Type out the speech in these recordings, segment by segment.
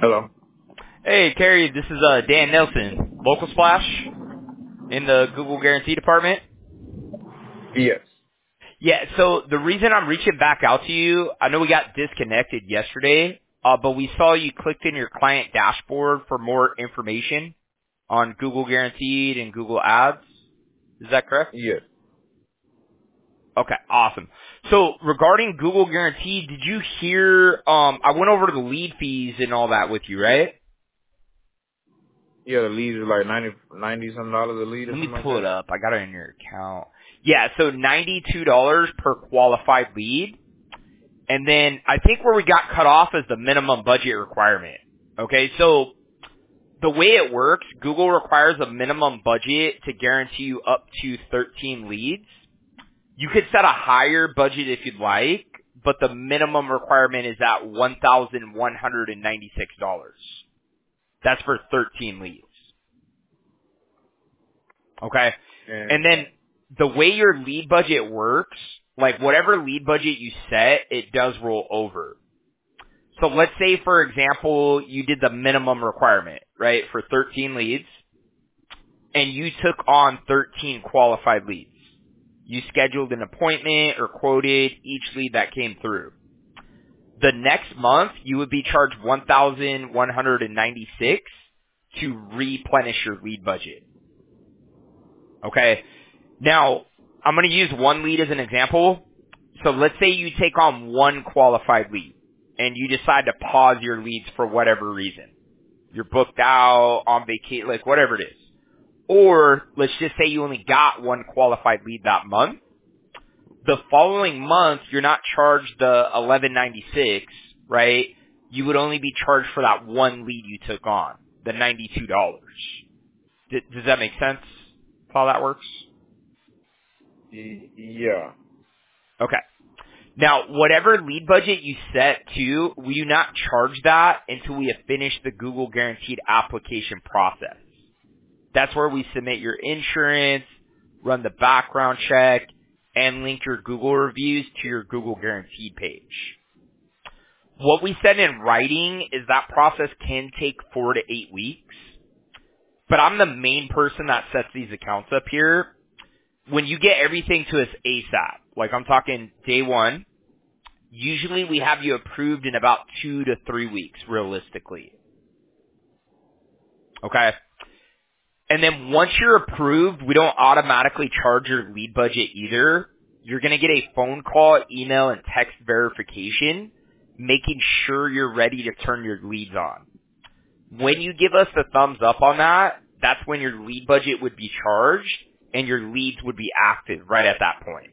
Hello. Hey, Kerry, this is Dan Nelson, Local Splash in the Google Guarantee Department. Yes. Yeah, so the reason I'm reaching back out to you, I know we got disconnected yesterday, but we saw you clicked in your client dashboard for more information on Google Guaranteed and Google Ads. Is that correct? Yes. Okay, awesome. So regarding Google Guaranteed, did you hear, I went over the lead fees and all that with you, right? Yeah, the leads are like ninety something dollars a lead or Let me something like pull it that. up. I got it in your account. Yeah, so $92 per qualified lead. And then I think where we got cut off is the minimum budget requirement. Okay, so the way it works, Google requires a minimum budget to guarantee you up to 13 leads. You could set a higher budget if you'd like, but the minimum requirement is at $1,196. That's for 13 leads. Okay? And And then the way your lead budget works, like whatever lead budget you set, it does roll over. So let's say, for example, you did the minimum requirement, right, for 13 leads, and you took on 13 qualified leads. You scheduled an appointment or quoted each lead that came through. The next month, you would be charged $1,196 to replenish your lead budget. Okay? Now, I'm going to use one lead as an example. So let's say you take on one qualified lead and you decide to pause your leads for whatever reason. You're booked out, on vacation, like whatever it is. Or let's just say you only got one qualified lead that month. The following month, you're not charged the $1,196, right? You would only be charged for that one lead you took on, the $92. Does that make sense? How that works? yeah. Okay. Now, whatever lead budget you set to, we do not charge that until we have finished the Google Guaranteed application process. That's where we submit your insurance, run the background check, and link your Google reviews to your Google Guaranteed page. What we send in writing is that process can take 4 to 8 weeks, but I'm the main person that sets these accounts up here. When you get everything to us ASAP, like I'm talking day one, usually we have you approved in about 2 to 3 weeks, realistically. Okay? And then once you're approved, we don't automatically charge your lead budget either. You're going to get a phone call, email, and text verification, making sure you're ready to turn your leads on. When you give us the thumbs up on that, that's when your lead budget would be charged and your leads would be active right at that point.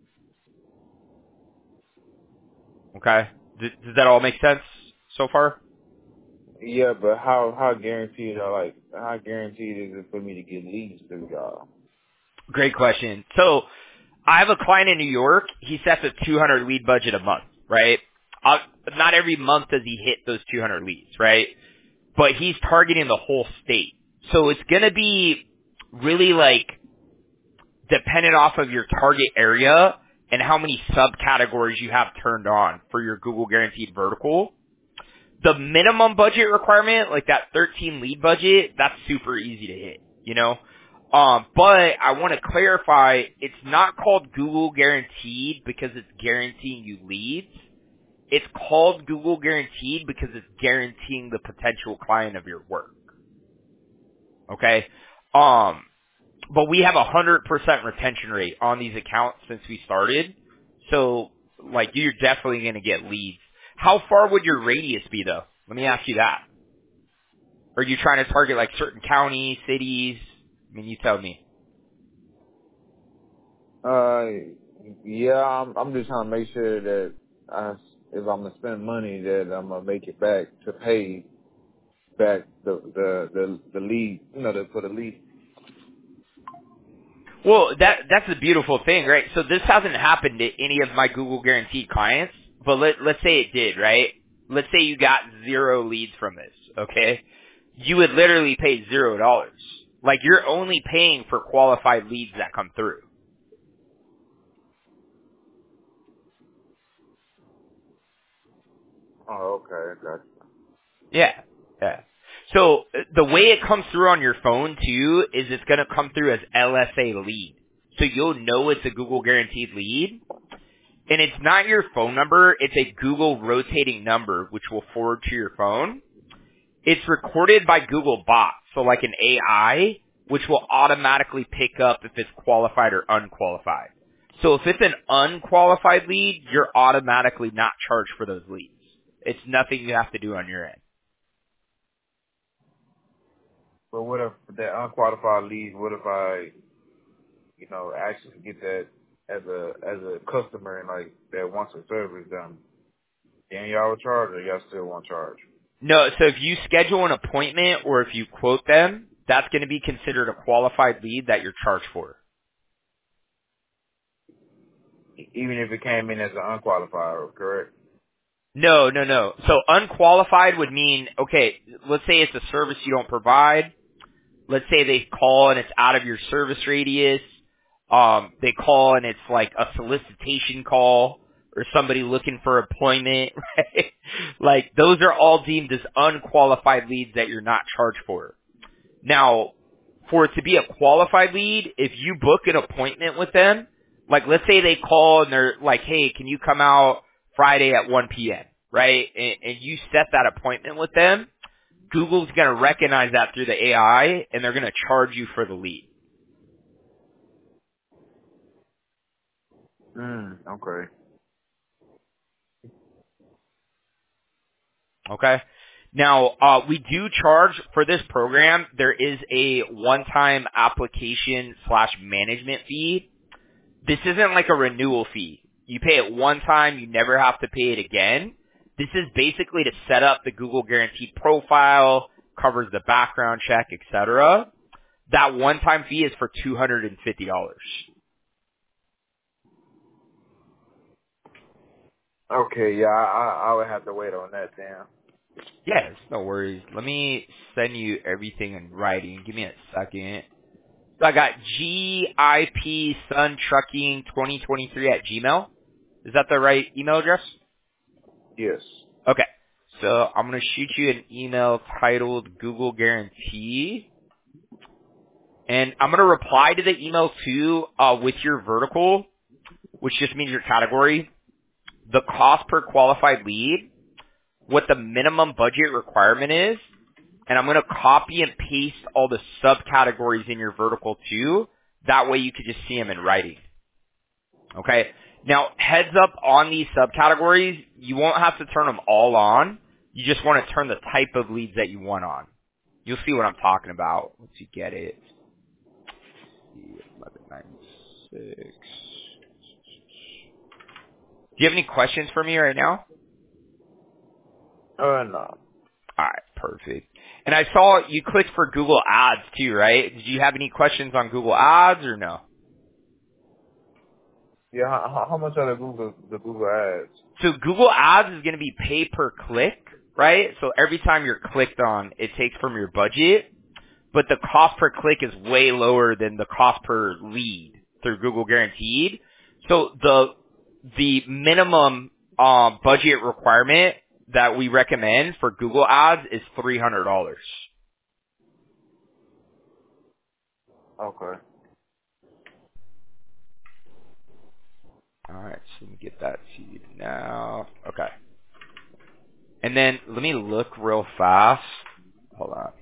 Okay? Does that all make sense so far? Yeah, but how guaranteed how guaranteed is it for me to get leads through y'all? Great question. So I have a client in New York. He sets a 200 lead budget a month, right? Not every month does he hit those 200 leads, right? But he's targeting the whole state. So it's going to be really like dependent off of your target area and how many subcategories you have turned on for your Google Guaranteed vertical. The minimum budget requirement, like that 13 lead budget, that's super easy to hit, you know? But I want to clarify, it's not called Google Guaranteed because it's guaranteeing you leads. It's called Google Guaranteed because it's guaranteeing the potential client of your work. Okay? But we have 100% retention rate on these accounts since we started. So, like, you're definitely going to get leads. How far would your radius be, though? Let me ask you that. Are you trying to target, like, certain counties, cities? I mean, you tell me. Uh, yeah, I'm just trying to make sure that if I'm gonna spend money, that I'm gonna make it back to pay back the lead, for the lead. Well, that's the beautiful thing, right? So this hasn't happened to any of my Google Guaranteed clients, but let's say it did, right? Let's say you got 0 leads from this, okay? You would literally pay $0. Like, you're only paying for qualified leads that come through. Oh, okay, gotcha. Yeah. So the way it comes through on your phone too is it's going to come through as LSA lead. So you'll know it's a Google guaranteed lead. And it's not your phone number, it's a Google rotating number which will forward to your phone. It's recorded by Google Bot, so like an AI, which will automatically pick up if it's qualified or unqualified. So if it's an unqualified lead, you're automatically not charged for those leads. It's nothing you have to do on your end. But what if that unqualified lead? What if I, actually get that as a customer and like that wants a service done? Then y'all will charge, or y'all still won't charge? No, so if you schedule an appointment or if you quote them, that's going to be considered a qualified lead that you're charged for. Even if it came in as an unqualified, correct? No. So unqualified would mean, okay, let's say it's a service you don't provide. Let's say they call and it's out of your service radius. They call and it's like a solicitation call or somebody looking for employment, right? Like those are all deemed as unqualified leads that you're not charged for. Now, for it to be a qualified lead, if you book an appointment with them, like let's say they call and they're like, hey, can you come out Friday at 1 p.m., right? And you set that appointment with them, Google's going to recognize that through the AI and they're going to charge you for the lead. Okay. Okay? Now, we do charge for this program. There is a one-time application / management fee. This isn't like a renewal fee. You pay it one time, you never have to pay it again. This is basically to set up the Google Guaranteed profile, covers the background check, etc. That one-time fee is for $250. Okay, yeah, I would have to wait on that then. Yes, no worries. Let me send you everything in writing. Give me a second. So I got GIP Sun Trucking 2023 at Gmail. Is that the right email address? Yes. Okay. So I'm going to shoot you an email titled Google Guarantee. And I'm going to reply to the email too with your vertical, which just means your category, the cost per qualified lead, what the minimum budget requirement is, and I'm going to copy and paste all the subcategories in your vertical too. That way you could just see them in writing. Okay. Now, heads up on these subcategories, you won't have to turn them all on. You just want to turn the type of leads that you want on. You'll see what I'm talking about once you get it. 1196. Do you have any questions for me right now? No. Alright, perfect. And I saw you clicked for Google Ads too, right? Did you have any questions on Google Ads or no? Yeah, how much are the Google ads? So Google Ads is going to be pay per click, right? So every time you're clicked on, it takes from your budget, but the cost per click is way lower than the cost per lead through Google Guaranteed. So the minimum budget requirement that we recommend for Google Ads is $300. Okay. All right, so let me get that to you now. Okay. And then let me look real fast. Hold on.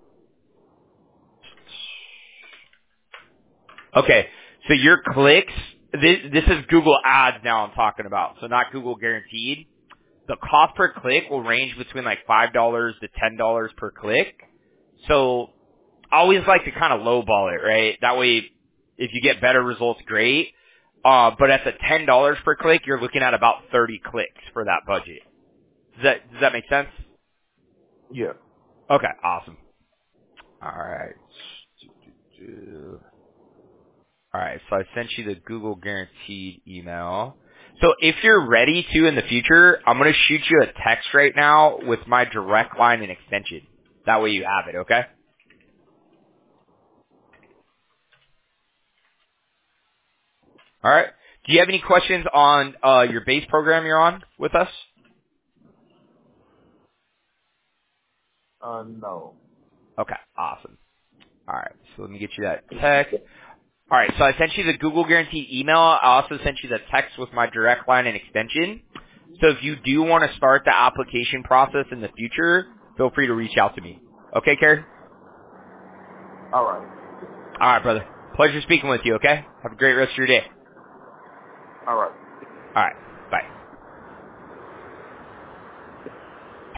Okay, so your clicks, this is Google Ads now I'm talking about, so not Google Guaranteed. The cost per click will range between like $5 to $10 per click. So I always like to kind of lowball it, right? That way, if you get better results, great. But at the $10 per click, you're looking at about 30 clicks for that budget. Does that make sense? Yeah. Okay, awesome. All right. All right, so I sent you the Google Guaranteed email. So if you're ready to in the future, I'm going to shoot you a text right now with my direct line and extension. That way you have it, okay? All right. Do you have any questions on your base program you're on with us? No. Okay, awesome. All right, so let me get you that text. All right, so I sent you the Google Guarantee email. I also sent you the text with my direct line and extension. So if you do want to start the application process in the future, feel free to reach out to me. Okay, Kerry? All right. All right, brother. Pleasure speaking with you, okay? Have a great rest of your day. All right. All right.